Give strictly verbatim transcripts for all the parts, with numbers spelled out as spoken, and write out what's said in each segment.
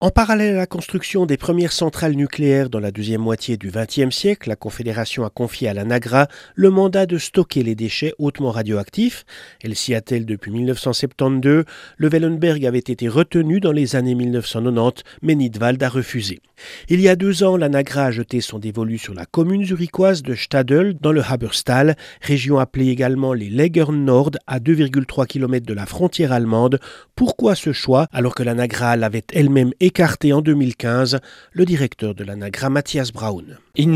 En parallèle à la construction des premières centrales nucléaires dans la deuxième moitié du vingtième siècle, la Confédération a confié à la NAGRA le mandat de stocker les déchets hautement radioactifs. Elle s'y attelle depuis mille neuf cent soixante-douze. Le Wellenberg avait été retenu dans les années mille neuf cent quatre-vingt-dix, mais Nidwald a refusé. Il y a deux ans, la NAGRA a jeté son dévolu sur la commune zurichoise de Stadel, dans le Haberstal, région appelée également les Lägern Nord, à deux virgule trois kilomètres de la frontière allemande. Pourquoi ce choix, alors que la NAGRA l'avait elle-même écarté en deux mille quinze? Le directeur de la NAGRA, Matthias Braun.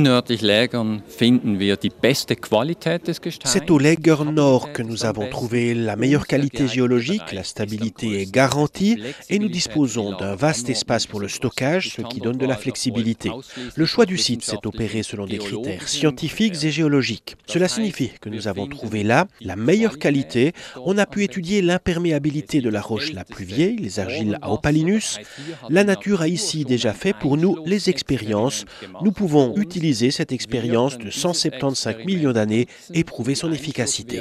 C'est au Lägern Nord que nous avons trouvé la meilleure qualité géologique, la stabilité est garantie et nous disposons d'un vaste espace pour le stockage, ce qui donne de la flexibilité. Le choix du site s'est opéré selon des critères scientifiques et géologiques. Cela signifie que nous avons trouvé là la meilleure qualité. On a pu étudier l'imperméabilité de la roche la plus vieille, les argiles à Opalinus. La nature a ici déjà fait pour nous les expériences. Nous pouvons utiliser cette expérience de cent soixante-quinze millions d'années et prouver son efficacité.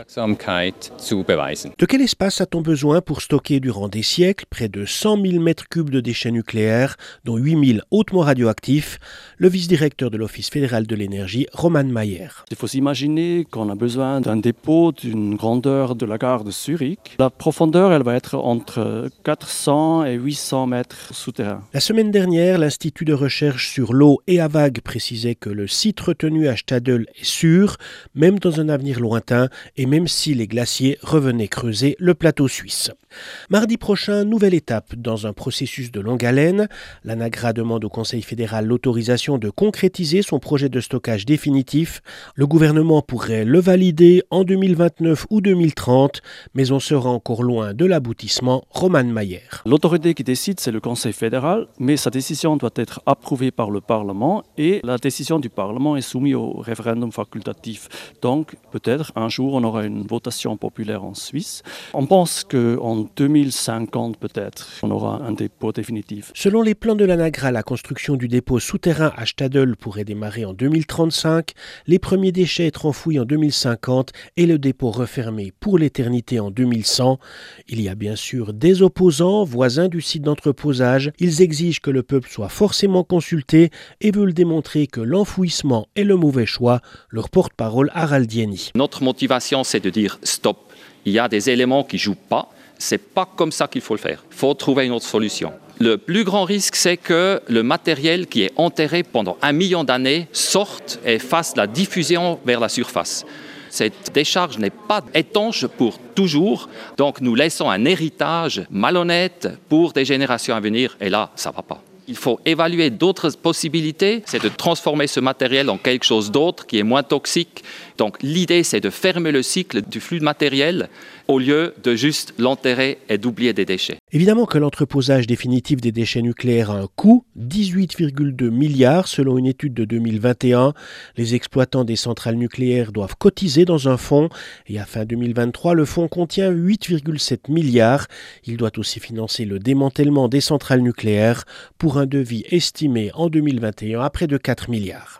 De quel espace a-t-on besoin pour stocker durant des siècles près de cent mille mètres cubes de déchets nucléaires, dont huit mille hautement radioactifs? Le vice-directeur de l'Office fédéral de l'énergie, Roman Mayer. Il faut s'imaginer qu'on a besoin d'un dépôt d'une grandeur de la gare de Zurich. La profondeur, elle va être entre quatre cents et huit cents mètres souterrains. La semaine dernière, l'Institut de recherche sur l'eau et à vagues précisait que le site retenu à Stadel est sûr, même dans un avenir lointain, et même si les glaciers revenaient creuser le plateau suisse. Mardi prochain, nouvelle étape dans un processus de longue haleine. La NAGRA demande au Conseil fédéral l'autorisation de concrétiser son projet de stockage définitif. Le gouvernement pourrait le valider en deux mille vingt-neuf ou deux mille trente, mais on sera encore loin de l'aboutissement. Roman Mayer. L'autorité qui décide, c'est le Conseil fédéral, mais sa décision doit être approuvée par le Parlement et la décision du Parlement est soumise au référendum facultatif. Donc, peut-être un jour, on aura une votation populaire en Suisse. On pense qu'en deux mille cinquante, peut-être, on aura un dépôt définitif. Selon les plans de la NAGRA, la construction du dépôt souterrain à Stadel pourrait démarrer en deux mille trente-cinq, les premiers déchets être enfouis en deux mille cinquante et le dépôt refermé pour l'éternité en deux mille cent. Il y a bien sûr des opposants, voisins du site d'entreposage. Ils exigent que le peuple soit forcément consulté et veulent démontrer que l'enfouissement est le mauvais choix. Leur porte-parole, Harald Jenny. Notre motivation, c'est de dire stop. Il y a des éléments qui ne jouent pas. C'est pas comme ça qu'il faut le faire. Il faut trouver une autre solution. Le plus grand risque, c'est que le matériel qui est enterré pendant un million d'années sorte et fasse la diffusion vers la surface. Cette décharge n'est pas étanche pour toujours, donc nous laissons un héritage malhonnête pour des générations à venir, et là, ça ne va pas. Il faut évaluer d'autres possibilités, c'est de transformer ce matériel en quelque chose d'autre qui est moins toxique. Donc l'idée, c'est de fermer le cycle du flux de matériel au lieu de juste l'enterrer et d'oublier des déchets. Évidemment que l'entreposage définitif des déchets nucléaires a un coût, dix-huit virgule deux milliards selon une étude de deux mille vingt et un. Les exploitants des centrales nucléaires doivent cotiser dans un fonds et à fin deux mille vingt-trois, le fonds contient huit virgule sept milliards. Il doit aussi financer le démantèlement des centrales nucléaires pour un devis estimé en deux mille vingt et un à près de quatre milliards.